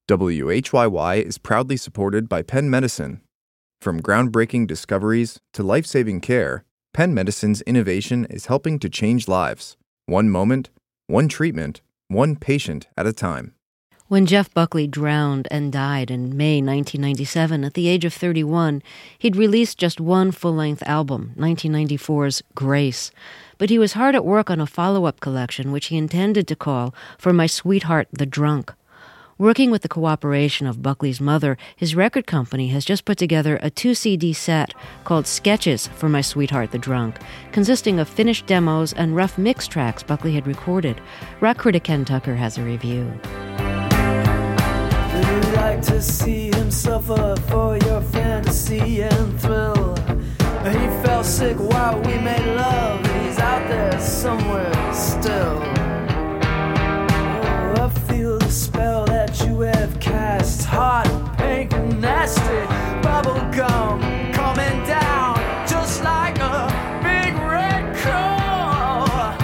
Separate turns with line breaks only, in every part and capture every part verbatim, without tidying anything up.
W H Y Y is proudly supported by Penn Medicine. From groundbreaking discoveries to life-saving care, Penn Medicine's innovation is helping to change lives, one moment, one treatment, one patient at a time.
When Jeff Buckley drowned and died in May nineteen ninety-seven at the age of thirty-one, he'd released just one full-length album, nineteen ninety-four's Grace. But he was hard at work on a follow-up collection which he intended to call For My Sweetheart the Drunk. Working with the cooperation of Buckley's mother, his record company has just put together a two-C D set called Sketches for My Sweetheart the Drunk, consisting of finished demos and rough mix tracks Buckley had recorded. Rock critic Ken Tucker has a review.
Would you like to see him suffer for your fantasy and thrill? He fell sick while we made love. He's out there somewhere still. Oh, I feel the spell that you have cast. Hot, pink, and nasty. Bubble gum coming down just like a big red claw.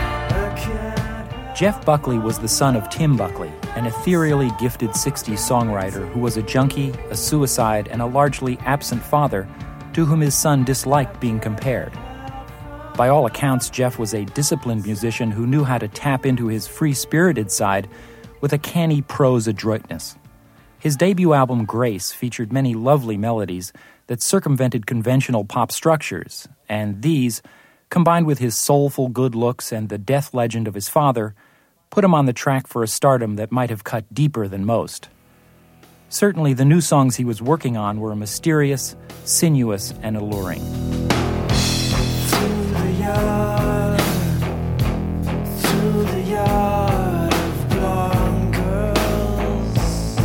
Jeff Buckley was the son of Tim Buckley, an ethereally gifted sixties songwriter who was a junkie, a suicide, and a largely absent father to whom his son disliked being compared. By all accounts, Jeff was a disciplined musician who knew how to tap into his free-spirited side with a canny prose adroitness. His debut album, Grace, featured many lovely melodies that circumvented conventional pop structures, and these, combined with his soulful good looks and the death legend of his father, put him on the track for a stardom that might have cut deeper than most. Certainly, the new songs he was working on were mysterious, sinuous, and alluring.
Through the yard, through the yard of blonde girls,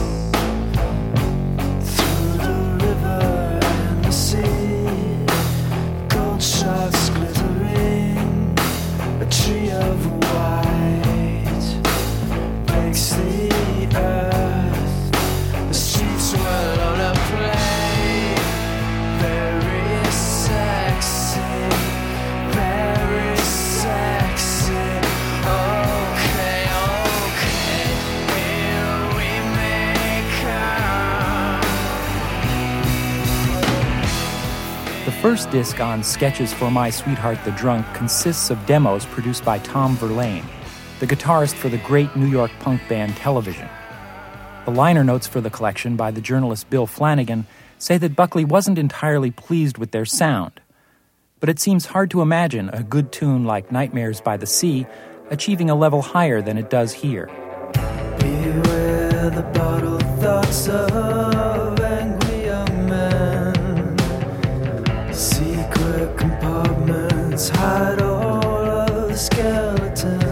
through the river and the sea, gold sharks glittering, a tree of white breaks the earth, the streets were on a play, very sexy, very sexy. Okay, okay, here we may come.
The first disc on Sketches for My Sweetheart the Drunk consists of demos produced by Tom Verlaine, the guitarist for the great New York punk band Television. The liner notes for the collection by the journalist Bill Flanagan say that Buckley wasn't entirely pleased with their sound. But it seems hard to imagine a good tune like Nightmares by the Sea achieving a level higher than it does here.
Beware the bottled thoughts of angry young men. Secret compartments hide all of the skeletons.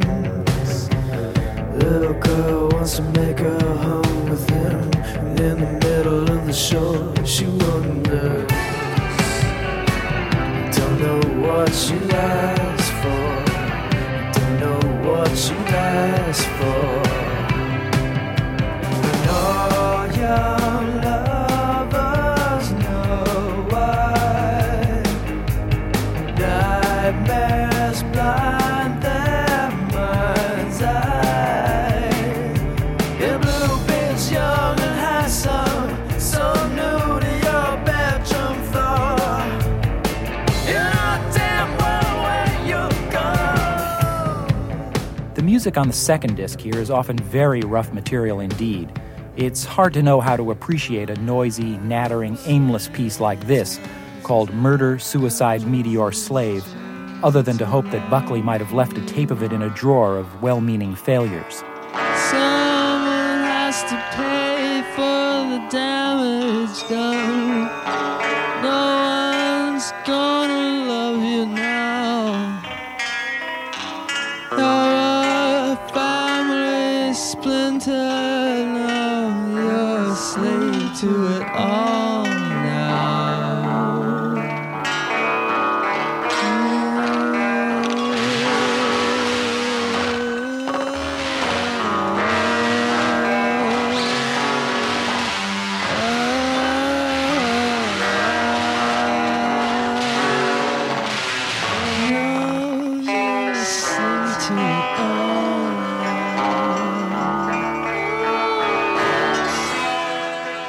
Little girl wants to make a home with him, and in the middle of the shore she wonders. Don't know what she asked for. Don't know what she asked for. And all young lovers know why nightmares blind their mind's eye. Your blue bitch, young and handsome, so new to your bedroom floor. You know damn well where you go.
The music on the second disc here is often very rough material indeed. It's hard to know how to appreciate a noisy, nattering, aimless piece like this, called Murder, Suicide, Meteor, Slave, other than to hope that Buckley might have left a tape of it in a drawer of well-meaning failures.
Someone has to pay for the damage done. No one's gonna love you now. You're a family splinter now. You're a slave to it all now.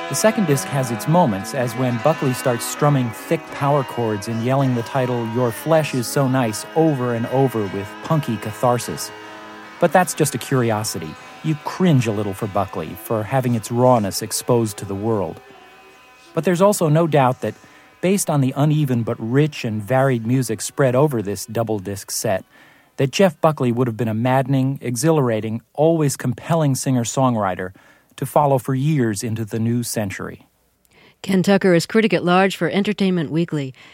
The second disc has its moments, as when Buckley starts strumming thick power chords and yelling the title "Your Flesh is So Nice" over and over with punky catharsis. But that's just a curiosity. You cringe a little for Buckley, for having its rawness exposed to the world. But there's also no doubt that, based on the uneven but rich and varied music spread over this double-disc set, that Jeff Buckley would have been a maddening, exhilarating, always compelling singer-songwriter to follow for years into the new century.
Ken Tucker is critic at large for Entertainment Weekly.